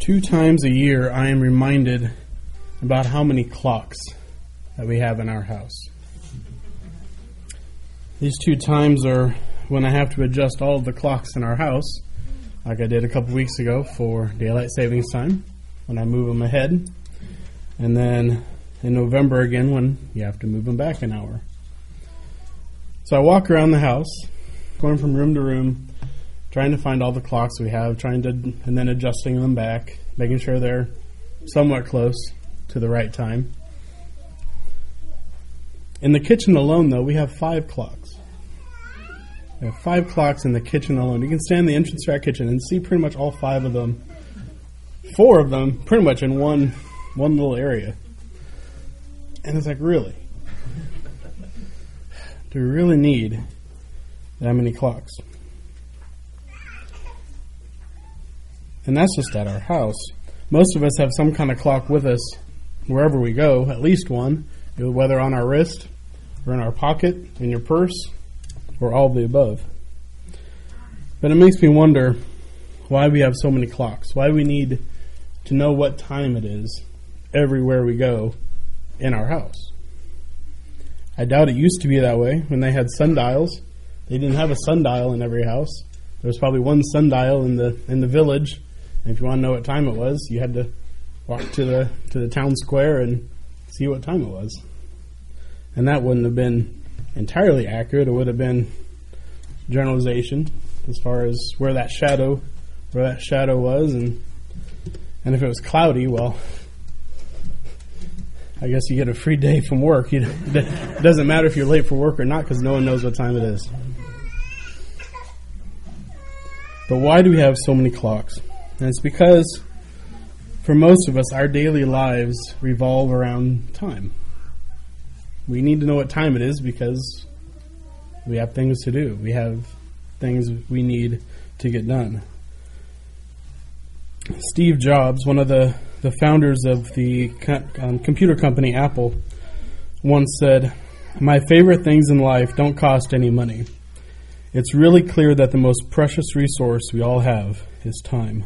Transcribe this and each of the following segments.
2 times a year, I am reminded about how many clocks that we have in our house. These 2 times are when I have to adjust all of the clocks in our house, like I did a couple weeks ago for daylight savings time, when I move them ahead, and then in November again when you have to move them back an hour. So I walk around the house, going from room to room, trying to find all the clocks we have, and then adjusting them back, making sure they're somewhat close to the right time. In the kitchen alone, though, we have 5 clocks. We have 5 clocks in the kitchen alone. You can stand in the entrance to our kitchen and see pretty much all 5 of them. 4 of them pretty much in one little area. And it's like, really? Do we really need that many clocks? And that's just at our house. Most of us have some kind of clock with us wherever we go, at least one, whether on our wrist or in our pocket, in your purse, or all of the above. But it makes me wonder why we have so many clocks, why we need to know what time it is everywhere we go in our house. I doubt it used to be that way when they had sundials. They didn't have a sundial in every house. There was probably one sundial in the village. And if you want to know what time it was, you had to walk to the town square and see what time it was. And that wouldn't have been entirely accurate. It would have been generalization as far as where that shadow was, and if it was cloudy, well, I guess you get a free day from work. It doesn't matter if you're late for work or not because no one knows what time it is. But why do we have so many clocks? And it's because for most of us, our daily lives revolve around time. We need to know what time it is because we have things to do. We have things we need to get done. Steve Jobs, one of the founders of the computer company Apple, once said, "My favorite things in life don't cost any money. It's really clear that the most precious resource we all have is time."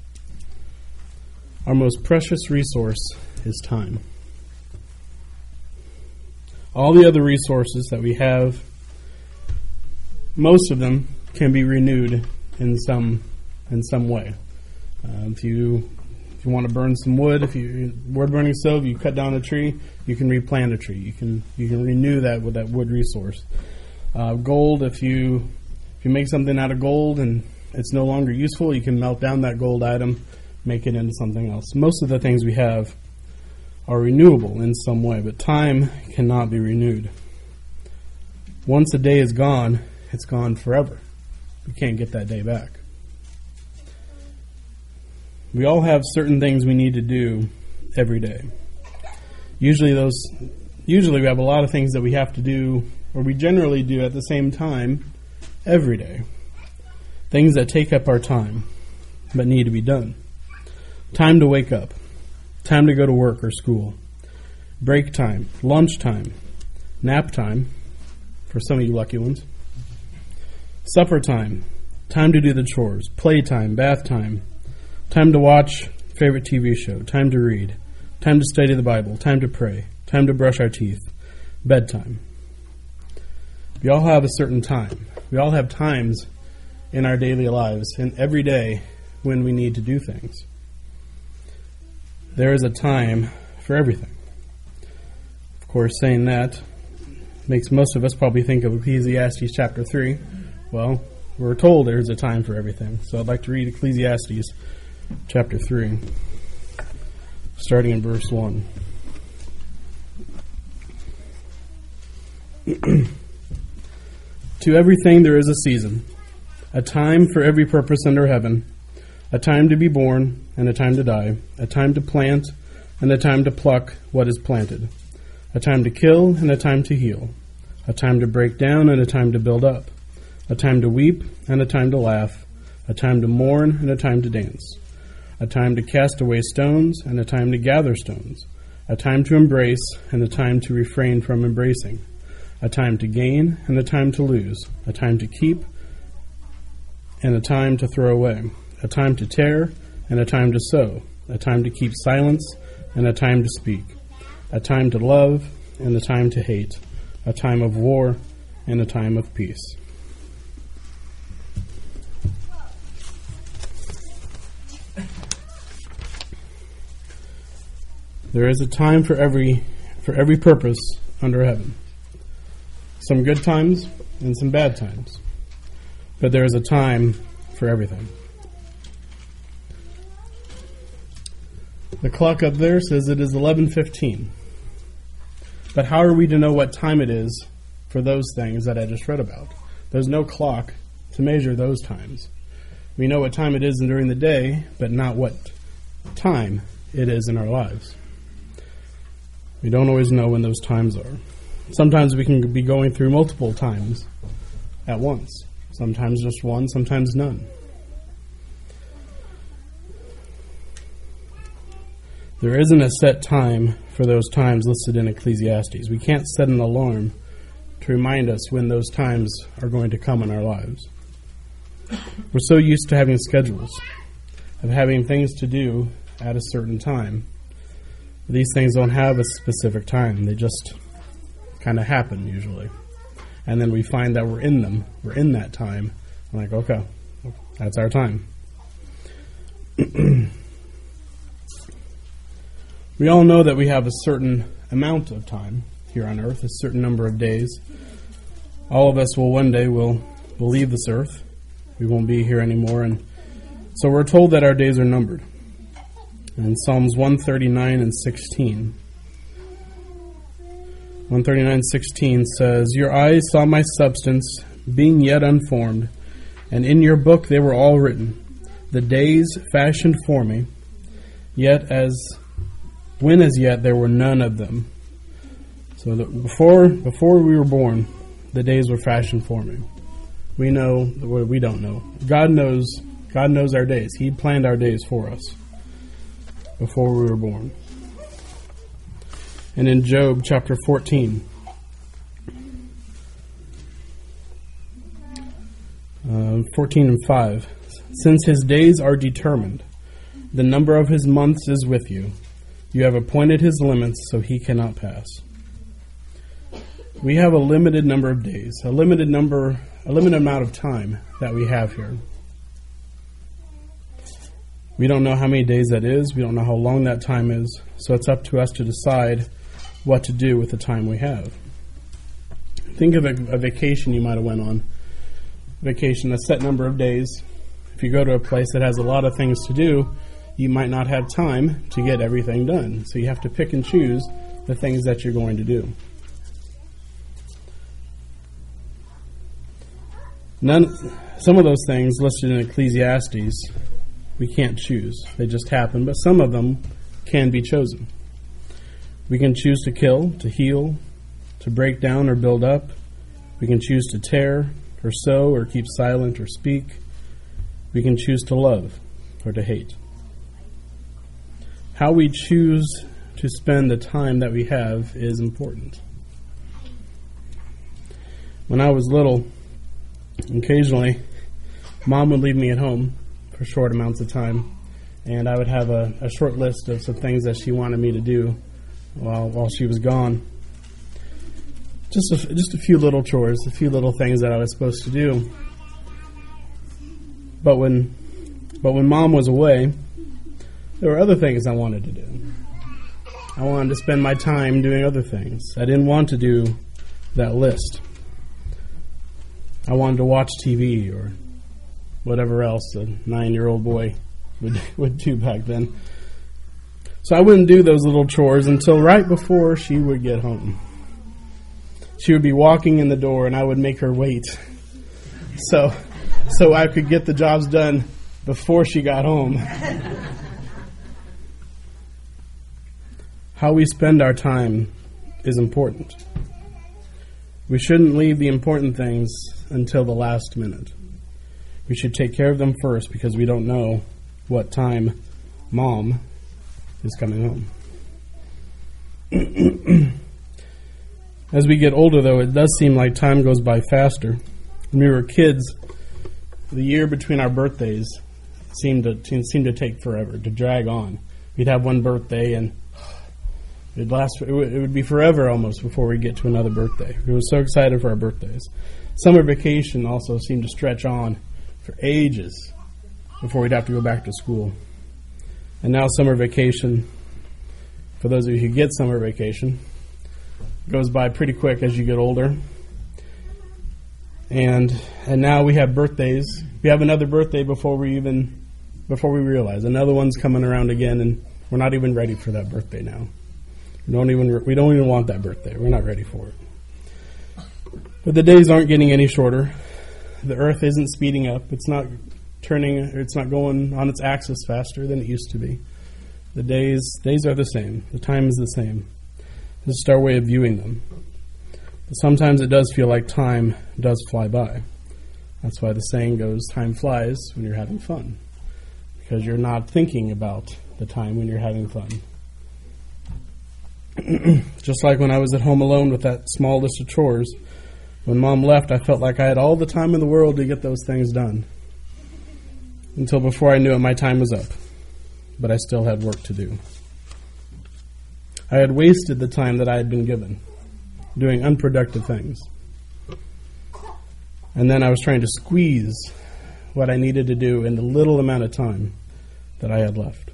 Our most precious resource is time. All the other resources that we have, most of them can be renewed in some way. If you want to burn some wood, if you wood burning stove, you cut down a tree, you can replant a tree. You can renew that with that wood resource. Gold, if you make something out of gold and it's no longer useful, you can melt down that gold item, make it into something else. Most of the things we have are renewable in some way, but time cannot be renewed. Once a day is gone, it's gone forever. You can't get that day back. We all have certain things we need to do every day. Usually we have a lot of things that we have to do, or we generally do at the same time every day. Things that take up our time, but need to be done. Time to wake up. Time to go to work or school. Break time. Lunch time. Nap time, for some of you lucky ones. Supper time. Time to do the chores. Play time. Bath time. Time to watch favorite TV show. Time to read. Time to study the Bible. Time to pray. Time to brush our teeth. Bedtime. We all have a certain time. We all have times in our daily lives and every day when we need to do things. There is a time for everything. Of course, saying that makes most of us probably think of Ecclesiastes chapter 3. Well, we're told there's a time for everything. So I'd like to read Ecclesiastes chapter 3, starting in verse 1. To everything there is a season, a time for every purpose under heaven, a time to be born and a time to die, a time to plant and a time to pluck what is planted, a time to kill and a time to heal, a time to break down and a time to build up, a time to weep and a time to laugh, a time to mourn and a time to dance, a time to cast away stones and a time to gather stones, a time to embrace and a time to refrain from embracing, a time to gain and a time to lose, a time to keep and a time to throw away, a time to tear and a time to sow, a time to keep silence and a time to speak, a time to love and a time to hate, a time of war and a time of peace. There is a time for every purpose under heaven. Some good times and some bad times. But there is a time for everything. The clock up there says it is 11:15. But how are we to know what time it is for those things that I just read about? There's no clock to measure those times. We know what time it is during the day, but not what time it is in our lives. We don't always know when those times are. Sometimes we can be going through multiple times at once. Sometimes just one, sometimes none. There isn't a set time for those times listed in Ecclesiastes. We can't set an alarm to remind us when those times are going to come in our lives. We're so used to having schedules, of having things to do at a certain time. These things don't have a specific time. They just kind of happen usually. And then we find that we're in them. We're in that time. I'm like, okay, that's our time. We all know that we have a certain amount of time here on earth, a certain number of days. All of us will one day will leave this earth. We won't be here anymore. And so we're told that our days are numbered. In Psalms 139 and 16. 139:16 says, "Your eyes saw my substance, being yet unformed, and in your book they were all written, the days fashioned for me, yet as yet there were none of them." So that before we were born, the days were fashioned for me. We know what we don't know. God knows our days. He planned our days for us before we were born. And in Job chapter 14, 14 and 5, "Since his days are determined, the number of his months is with you. You have appointed his limits, so he cannot pass." We have a limited number of days, a limited amount of time that we have here. We don't know how many days that is. We don't know how long that time is. So it's up to us to decide what to do with the time we have. Think of a vacation you might have went on. Vacation, a set number of days. If you go to a place that has a lot of things to do, you might not have time to get everything done. So you have to pick and choose the things that you're going to do. Some of those things listed in Ecclesiastes, we can't choose. They just happen, but some of them can be chosen. We can choose to kill, to heal, to break down or build up. We can choose to tear or sow or keep silent or speak. We can choose to love or to hate. How we choose to spend the time that we have is important. When I was little, occasionally, Mom would leave me at home for short amounts of time, and I would have a short list of some things that she wanted me to do while she was gone. Just a few little chores, a few little things that I was supposed to do. But when Mom was away, there were other things I wanted to do. I wanted to spend my time doing other things. I didn't want to do that list. I wanted to watch TV or whatever else a 9-year-old boy would do back then. So I wouldn't do those little chores until right before she would get home. She would be walking in the door and I would make her wait so I could get the jobs done before she got home. How we spend our time is important. We shouldn't leave the important things until the last minute. We should take care of them first because we don't know what time Mom is coming home. As we get older, though, it does seem like time goes by faster. When we were kids, the year between our birthdays seemed to take forever, to drag on. We'd have one birthday and it would be forever almost before we get to another birthday. We were so excited for our birthdays. Summer vacation also seemed to stretch on for ages before we'd have to go back to school. And now summer vacation, for those of you who get summer vacation, goes by pretty quick as you get older. And now we have birthdays. We have another birthday before we realize another one's coming around again, and we're not even ready for that birthday now. We don't even want that birthday. We're not ready for it. But the days aren't getting any shorter. The earth isn't speeding up. It's not going on its axis faster than it used to be. The days are the same. The time is the same. This is our way of viewing them. But sometimes it does feel like time does fly by. That's why the saying goes, time flies when you're having fun. Because you're not thinking about the time when you're having fun. Just like when I was at home alone with that small list of chores, when Mom left, I felt like I had all the time in the world to get those things done. Until before I knew it, my time was up. But I still had work to do. I had wasted the time that I had been given, doing unproductive things. And then I was trying to squeeze what I needed to do in the little amount of time that I had left.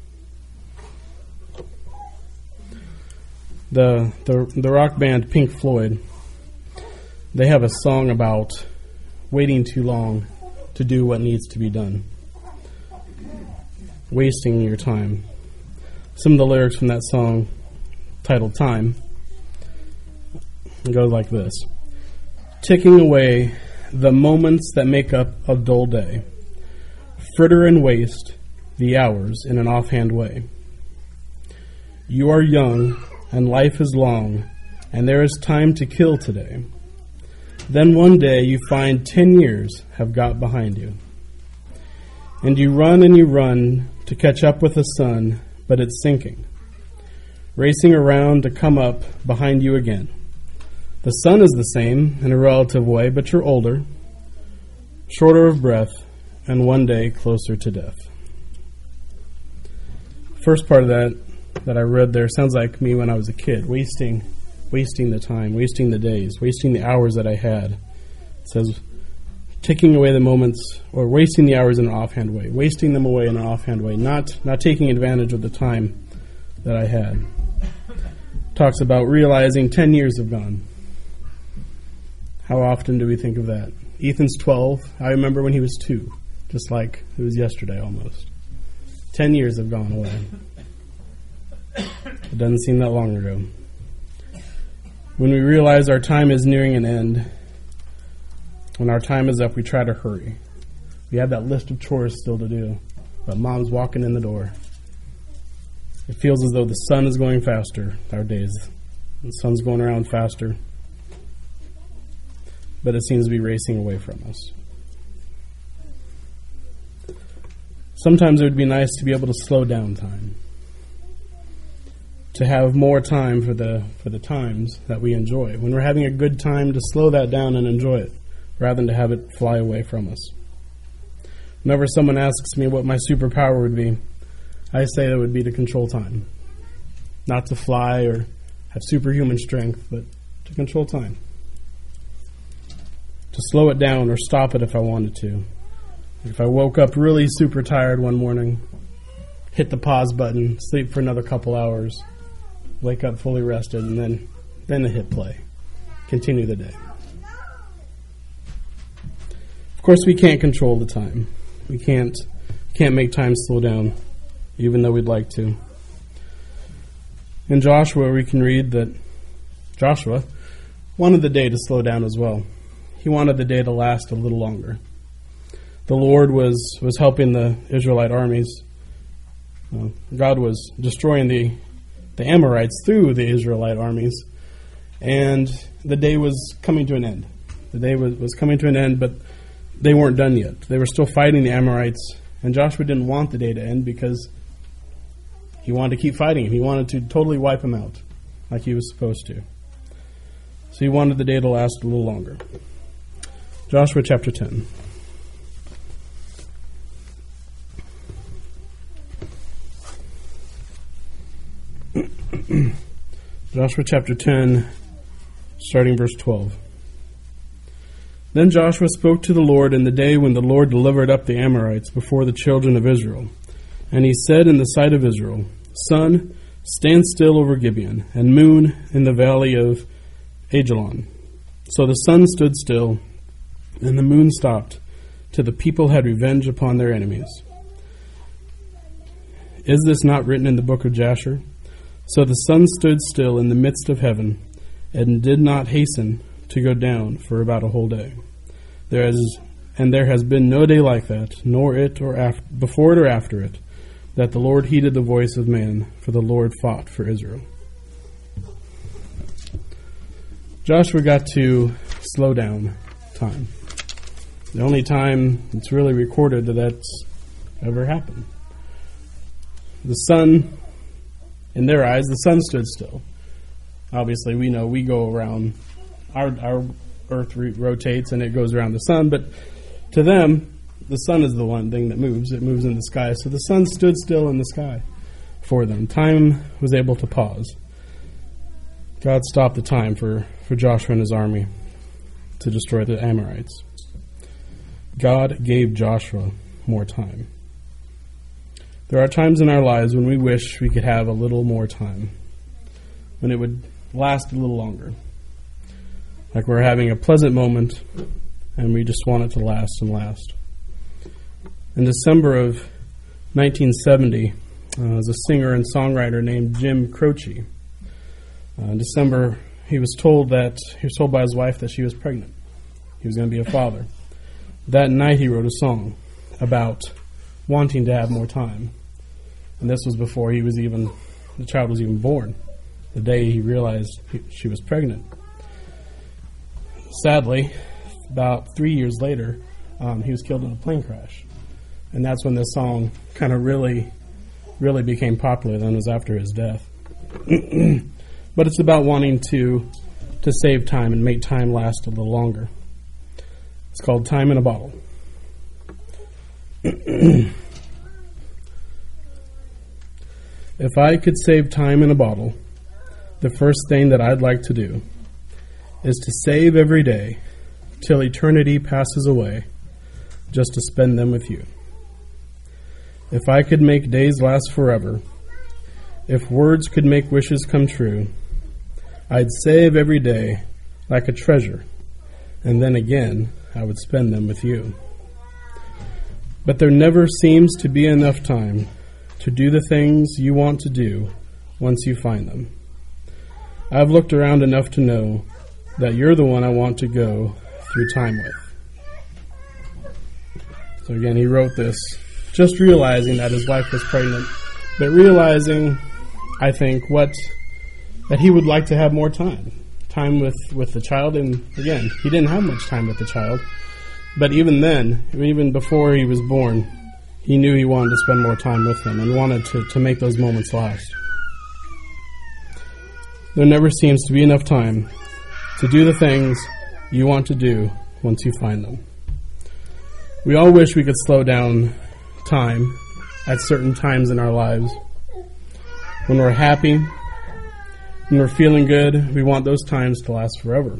The rock band Pink Floyd, they have a song about waiting too long to do what needs to be done. Wasting your time. Some of the lyrics from that song, titled Time, go like this. Ticking away the moments that make up a dull day, fritter and waste the hours in an offhand way. You are young and life is long, and there is time to kill today. Then one day you find 10 years have got behind you. And you run to catch up with the sun, but it's sinking, racing around to come up behind you again. The sun is the same in a relative way, but you're older, shorter of breath, and one day closer to death. First part of that I read there sounds like me when I was a kid, wasting the time, wasting the days, wasting the hours that I had. It says, taking away the moments, or wasting the hours in an offhand way, wasting them away in an offhand way, not taking advantage of the time that I had. Talks about realizing 10 years have gone. How often do we think of that? Ethan's 12. I remember when he was 2, just like it was yesterday almost. 10 years have gone away. It doesn't seem that long ago. When we realize our time is nearing an end, when our time is up, we try to hurry. We have that list of chores still to do, but Mom's walking in the door. It feels as though the sun is going faster, our days. The sun's going around faster, but it seems to be racing away from us. Sometimes it would be nice to be able to slow down time, to have more time for the times that we enjoy. When we're having a good time, to slow that down and enjoy it, rather than to have it fly away from us. Whenever someone asks me what my superpower would be, I say it would be to control time. Not to fly or have superhuman strength, but to control time. To slow it down or stop it if I wanted to. If I woke up really super tired one morning, hit the pause button, sleep for another couple hours, wake up fully rested, and then to hit play. Continue the day. Of course, we can't control the time. We can't make time slow down, even though we'd like to. In Joshua, we can read that Joshua wanted the day to slow down as well. He wanted the day to last a little longer. The Lord was helping the Israelite armies. God was destroying the Amorites through the Israelite armies, and the day was coming to an end. The day was coming to an end, but they weren't done yet. They were still fighting the Amorites, and Joshua didn't want the day to end because he wanted to keep fighting him. He wanted to totally wipe them out like he was supposed to. So he wanted the day to last a little longer. Joshua chapter 10. Joshua chapter 10, starting verse 12. Then Joshua spoke to the Lord in the day when the Lord delivered up the Amorites before the children of Israel. And he said in the sight of Israel, Sun, stand still over Gibeon, and moon in the valley of Ajalon. So the sun stood still, and the moon stopped, till the people had revenge upon their enemies. Is this not written in the book of Jasher? So the sun stood still in the midst of heaven, and did not hasten to go down for about a whole day. There has been no day like that, nor it or before it or after it, that the Lord heeded the voice of man, for the Lord fought for Israel. Joshua got to slow down time. The only time it's really recorded that that's ever happened. The sun, in their eyes, the sun stood still. Obviously, we know we go around, our earth rotates and it goes around the sun, but to them, the sun is the one thing that moves. It moves in the sky. So the sun stood still in the sky for them. Time was able to pause. God stopped the time for Joshua and his army to destroy the Amorites. God gave Joshua more time. There are times in our lives when we wish we could have a little more time, when it would last a little longer. Like we're having a pleasant moment and we just want it to last and last. In December of 1970, there was a singer and songwriter named Jim Croce. In December, he was told by his wife that she was pregnant. He was going to be a father. That night he wrote a song about wanting to have more time. And this was before the child was even born, the day he realized she was pregnant. Sadly, about 3 years later, he was killed in a plane crash. And that's when this song kind of really became popular. Then it was after his death. But it's about wanting to save time and make time last a little longer. It's called Time in a Bottle. If I could save time in a bottle, the first thing that I'd like to do is to save every day till eternity passes away, just to spend them with you. If I could make days last forever, if words could make wishes come true, I'd save every day like a treasure, and then again I would spend them with you. But there never seems to be enough time to do the things you want to do once you find them. I've looked around enough to know that you're the one I want to go through time with. So again, he wrote this just realizing that his wife was pregnant, but realizing, I think, that he would like to have more time with the child. And again, he didn't have much time with the child, but even then, even before he was born, he knew he wanted to spend more time with them and wanted to make those moments last. There never seems to be enough time to do the things you want to do once you find them. We all wish we could slow down time at certain times in our lives. When we're happy, when we're feeling good, we want those times to last forever.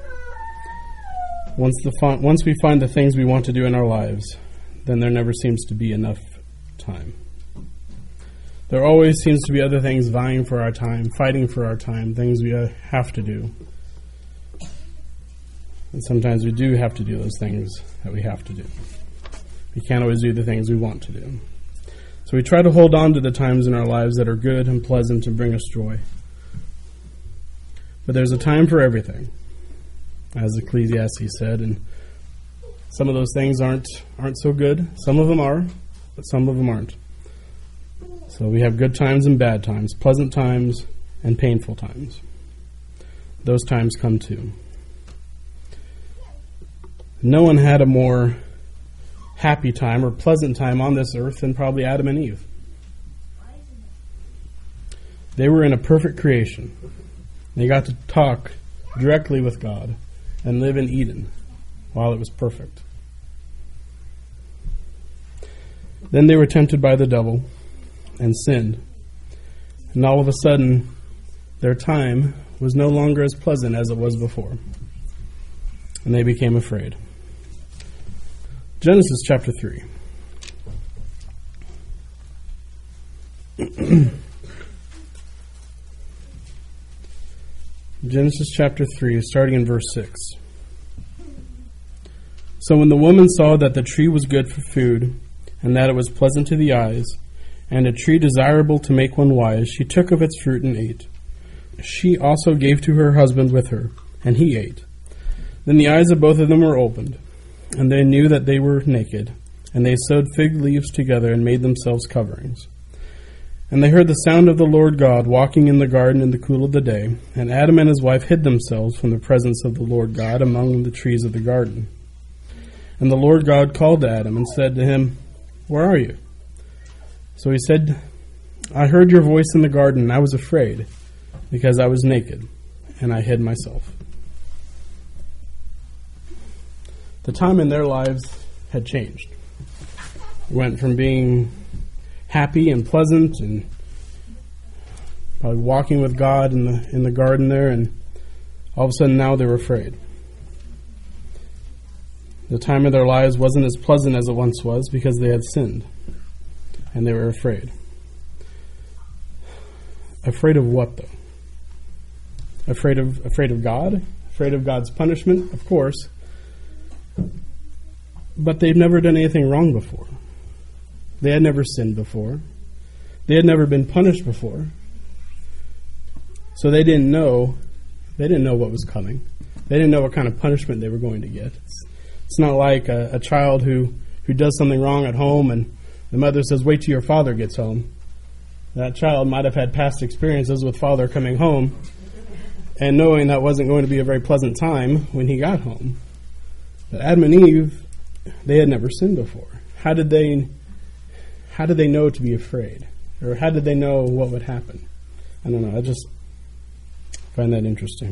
Once we find the things we want to do in our lives, then there never seems to be enough time. There always seems to be other things vying for our time, fighting for our time, things we have to do. And sometimes we do have to do those things that we have to do. We can't always do the things we want to do. So we try to hold on to the times in our lives that are good and pleasant and bring us joy. But there's a time for everything, as Ecclesiastes said, and some of those things aren't so good. Some of them are, but some of them aren't. So we have good times and bad times, pleasant times and painful times. Those times come too. No one had a more happy time or pleasant time on this earth than probably Adam and Eve. They were in a perfect creation. They got to talk directly with God and live in Eden while it was perfect. Then they were tempted by the devil and sinned. And all of a sudden, their time was no longer as pleasant as it was before. And they became afraid. Genesis chapter 3. Genesis chapter 3, starting in verse 6. So when the woman saw that the tree was good for food, and that it was pleasant to the eyes, and a tree desirable to make one wise, she took of its fruit and ate. She also gave to her husband with her, and he ate. Then the eyes of both of them were opened, and they knew that they were naked, and they sewed fig leaves together and made themselves coverings. And they heard the sound of the Lord God walking in the garden in the cool of the day, and Adam and his wife hid themselves from the presence of the Lord God among the trees of the garden. And the Lord God called to Adam and said to him, "Where are you?" So he said, "I heard your voice in the garden, and I was afraid, because I was naked, and I hid myself." The time in their lives had changed. It went from being happy and pleasant and probably walking with God in the garden there, and all of a sudden now they were afraid. The time of their lives wasn't as pleasant as it once was because they had sinned, and they were afraid. Afraid of what, though? Afraid of God? Afraid of God's punishment? Of course. But they've never done anything wrong before. They had never sinned before. They had never been punished before. So they didn't know what was coming. They didn't know what kind of punishment they were going to get. It's not like a child who does something wrong at home and the mother says, "Wait till your father gets home." That child might have had past experiences with father coming home and knowing that wasn't going to be a very pleasant time when he got home. But Adam and Eve, they had never sinned before. How did they know to be afraid? Or how did they know what would happen? I don't know. I just find that interesting.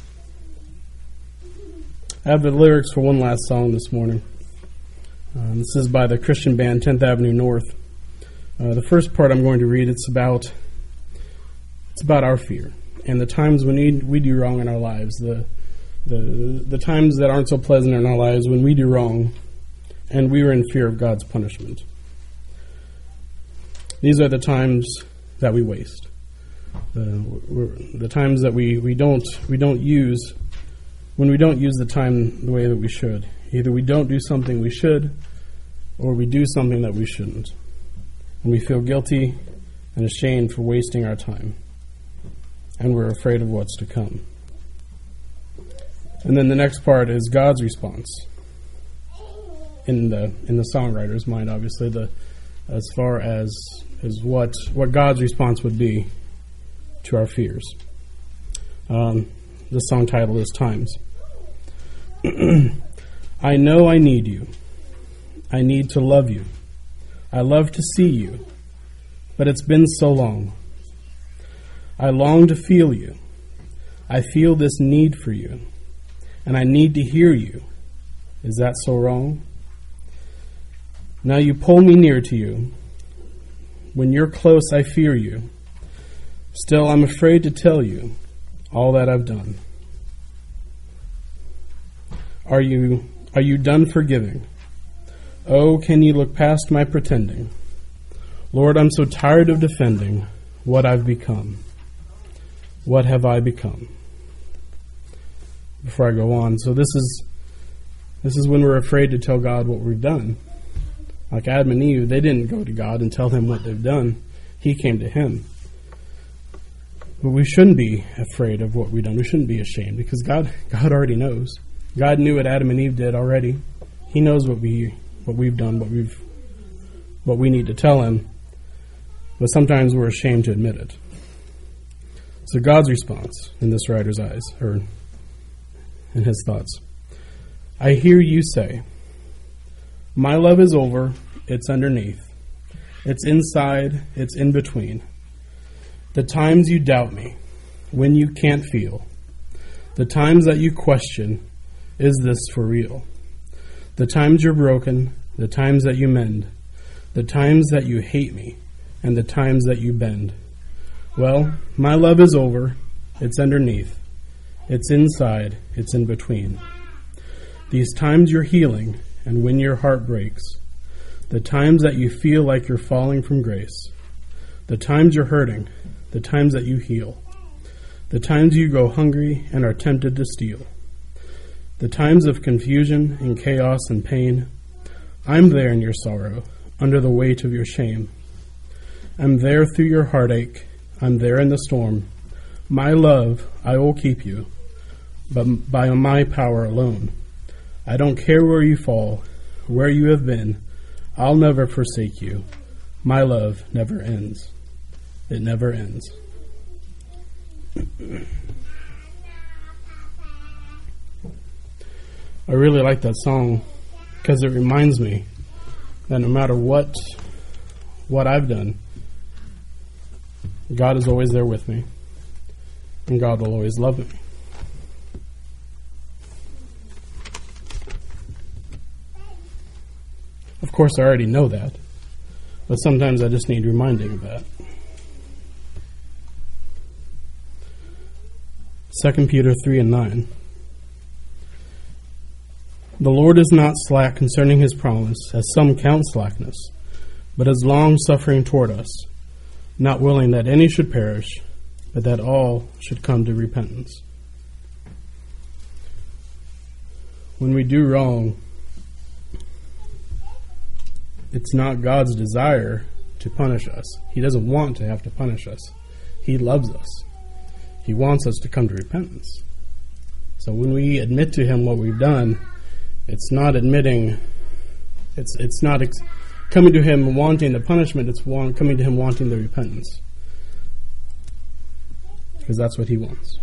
I have the lyrics for one last song this morning. This is by the Christian band 10th Avenue North. The first part I'm going to read, it's about our fear and the times when we do wrong in our lives, the times that aren't so pleasant in our lives when we do wrong and we are in fear of God's punishment. These are the times that we waste. The times that we don't use when we don't use the time the way that we should. Either we don't do something we should, or we do something that we shouldn't. And we feel guilty and ashamed for wasting our time. And we're afraid of what's to come. And then the next part is God's response. In the songwriter's mind, obviously, as far as what God's response would be to our fears. The song title is Times. I know I need you. I need to love you. I love to see you, but it's been so long. I long to feel you. I feel this need for you, and I need to hear you. Is that so wrong? Now you pull me near to you. When you're close, I fear you. Still, I'm afraid to tell you all that I've done. Are you done forgiving? Oh, can you look past my pretending? Lord, I'm so tired of defending what I've become. What have I become? Before I go on, so this is when we're afraid to tell God what we've done. Like Adam and Eve, they didn't go to God and tell him what they've done. He came to him. But we shouldn't be afraid of what we've done. We shouldn't be ashamed because God already knows. God knew what Adam and Eve did already. He knows what we've done, what we need to tell him. But sometimes we're ashamed to admit it. So God's response in this writer's eyes, or in his thoughts. I hear you say, my love is over, it's underneath. It's inside, it's in between. The times you doubt me, when you can't feel. The times that you question, is this for real? The times you're broken, the times that you mend. The times that you hate me, and the times that you bend. Well, my love is over. It's underneath. It's inside. It's in between. These times you're healing and when your heart breaks. The times that you feel like you're falling from grace. The times you're hurting. The times that you heal. The times you go hungry and are tempted to steal. The times of confusion and chaos and pain. I'm there in your sorrow, under the weight of your shame. I'm there through your heartache. I'm there in the storm. My love, I will keep you, but by my power alone. I don't care where you fall, where you have been. I'll never forsake you. My love never ends. It never ends. I really like that song because it reminds me that no matter what I've done, God is always there with me, and God will always love me. Of course, I already know that, but sometimes I just need reminding of that. 2 Peter 3:9. The Lord is not slack concerning his promise, as some count slackness, but is long-suffering toward us, not willing that any should perish, but that all should come to repentance. When we do wrong, it's not God's desire to punish us. He doesn't want to have to punish us. He loves us. He wants us to come to repentance. So when we admit to him what we've done, it's not admitting, it's not coming to him wanting the punishment, it's coming to him wanting the repentance. Because that's what he wants.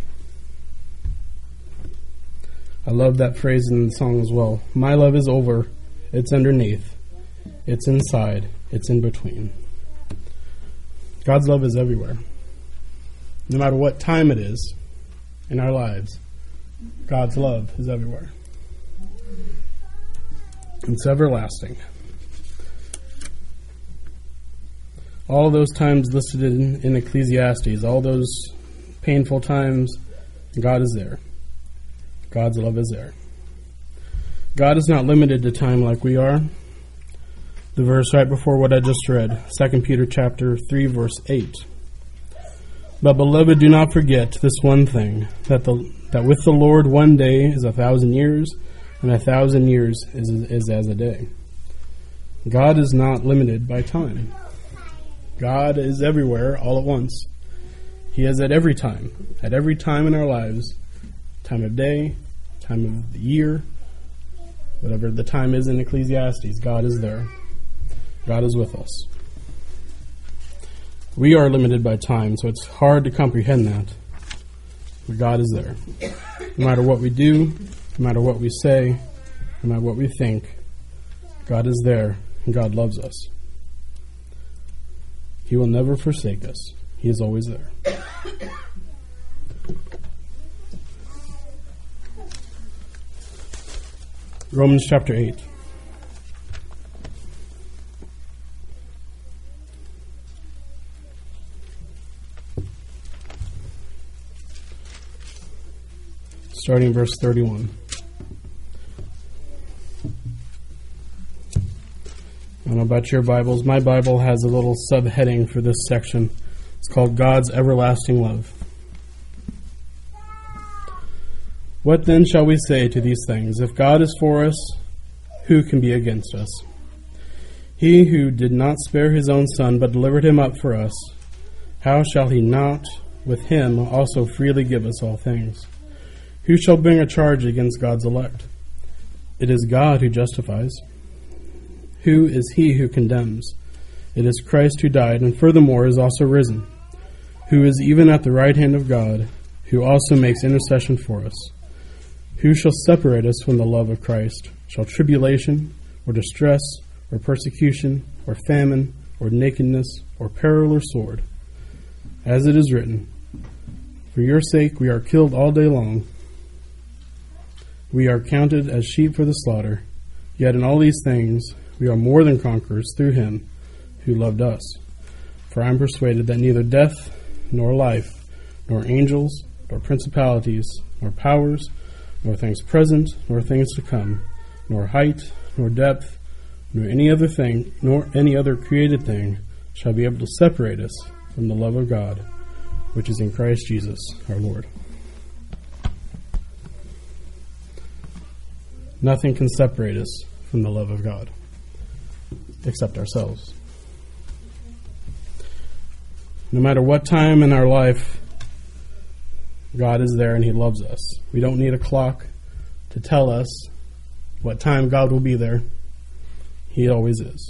I love that phrase in the song as well. My love is over, it's underneath, it's inside, it's in between. God's love is everywhere. No matter what time it is in our lives, God's love is everywhere. It's everlasting. All those times listed in Ecclesiastes, all those painful times, God is there. God's love is there. God is not limited to time like we are. The verse right before what I just read, 2 Peter chapter 3, verse 8. But beloved, do not forget this one thing, that with the Lord 1 day is 1,000 years, and 1,000 years is as a day. God is not limited by time. God is everywhere all at once. He is at every time in our lives, time of day, time of the year, whatever the time is in Ecclesiastes, God is there. God is with us. We are limited by time, so it's hard to comprehend that. But God is there. No matter what we do, no matter what we say, no matter what we think, God is there, and God loves us. He will never forsake us. He is always there. Romans chapter 8. Starting verse 31. I don't know about your Bibles. My Bible has a little subheading for this section. It's called God's Everlasting Love. What then shall we say to these things? If God is for us, who can be against us? He who did not spare his own Son, but delivered him up for us, how shall he not with him also freely give us all things? Who shall bring a charge against God's elect? It is God who justifies. Who is he who condemns? It is Christ who died, and furthermore is also risen, who is even at the right hand of God, who also makes intercession for us. Who shall separate us from the love of Christ? Shall tribulation, or distress, or persecution, or famine, or nakedness, or peril, or sword? As it is written, for your sake we are killed all day long. We are counted as sheep for the slaughter. Yet in all these things we are more than conquerors through him who loved us. For I am persuaded that neither death, nor life, nor angels, nor principalities, nor powers, nor things present, nor things to come, nor height, nor depth, nor any other thing, nor any other created thing shall be able to separate us from the love of God, which is in Christ Jesus our Lord. Nothing can separate us from the love of God, except ourselves. No matter what time in our life, God is there and He loves us. We don't need a clock to tell us what time God will be there. He always is.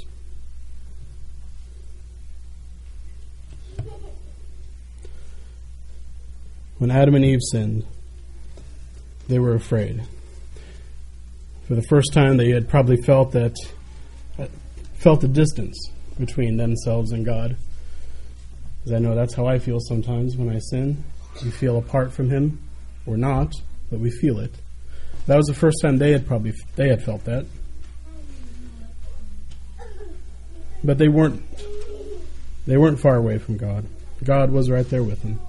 When Adam and Eve sinned, they were afraid. For the first time, they had probably felt the distance between themselves and God. Because I know that's how I feel sometimes when I sin. We feel apart from Him, or not, but we feel it. That was the first time they had felt that. But they weren't far away from God. God was right there with them.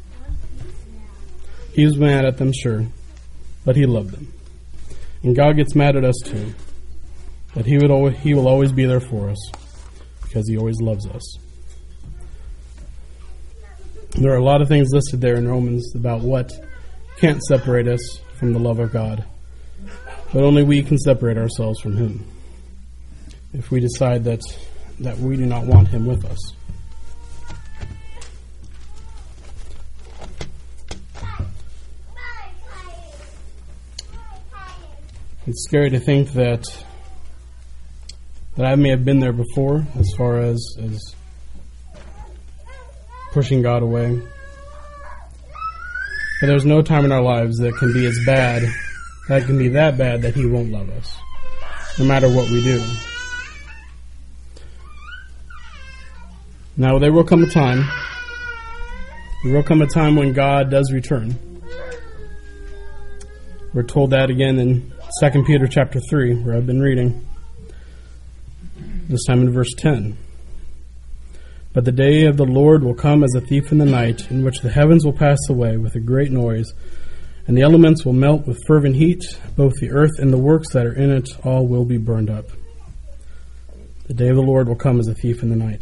He was mad at them, sure, but He loved them. And God gets mad at us too. But He will always be there for us because He always loves us. There are a lot of things listed there in Romans about what can't separate us from the love of God. But only we can separate ourselves from Him if we decide that we do not want Him with us. It's scary to think that I may have been there before as far as pushing God away. But there's no time in our lives that can be that bad that He won't love us, no matter what we do. Now, there will come a time when God does return. We're told that again in 2 Peter chapter 3, where I've been reading, this time in verse 10. But the day of the Lord will come as a thief in the night, in which the heavens will pass away with a great noise, and the elements will melt with fervent heat. Both the earth and the works that are in it, all will be burned up. The day of the Lord will come as a thief in the night.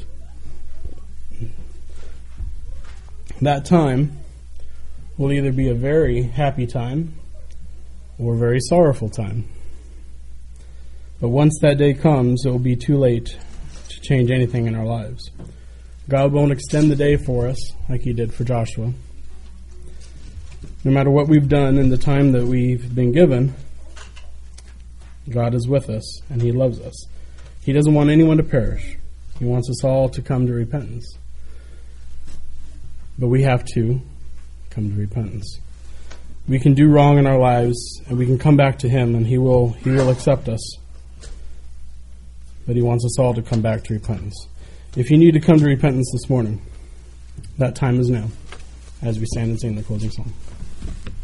That time will either be a very happy time or a very sorrowful time. But once that day comes, it will be too late to change anything in our lives. God won't extend the day for us like He did for Joshua. No matter what we've done in the time that we've been given, God is with us and He loves us. He doesn't want anyone to perish. He wants us all to come to repentance. But we have to come to repentance. We can do wrong in our lives and we can come back to Him and He will accept us. But He wants us all to come back to repentance. If you need to come to repentance this morning, that time is now, as we stand and sing the closing song.